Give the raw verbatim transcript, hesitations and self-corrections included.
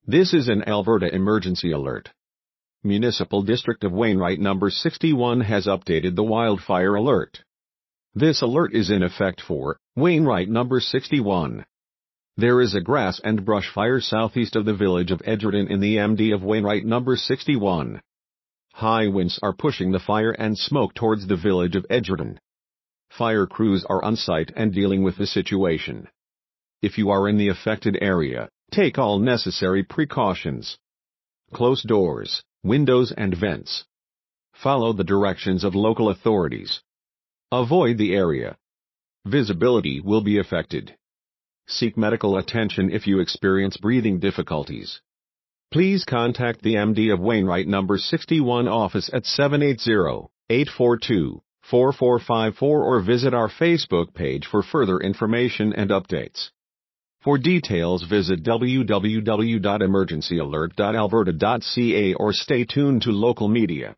This is an Alberta emergency alert. Municipal District of Wainwright number sixty-one has updated the wildfire alert. This alert is in effect for Wainwright number sixty-one. There is a grass and brush fire southeast of the village of Edgerton in the M D of Wainwright number sixty-one. High winds are pushing the fire and smoke towards the village of Edgerton. Fire crews are on site and dealing with the situation. If you are in the affected area, take all necessary precautions. Close doors, windows and vents. Follow the directions of local authorities. Avoid the area. Visibility will be affected. Seek medical attention if you experience breathing difficulties. Please contact the M D of Wainwright number sixty-one office at seven eight zero, eight four two, four four five four or visit our Facebook page for further information and updates. For details, visit w w w dot emergency alert dot alberta dot c a or stay tuned to local media.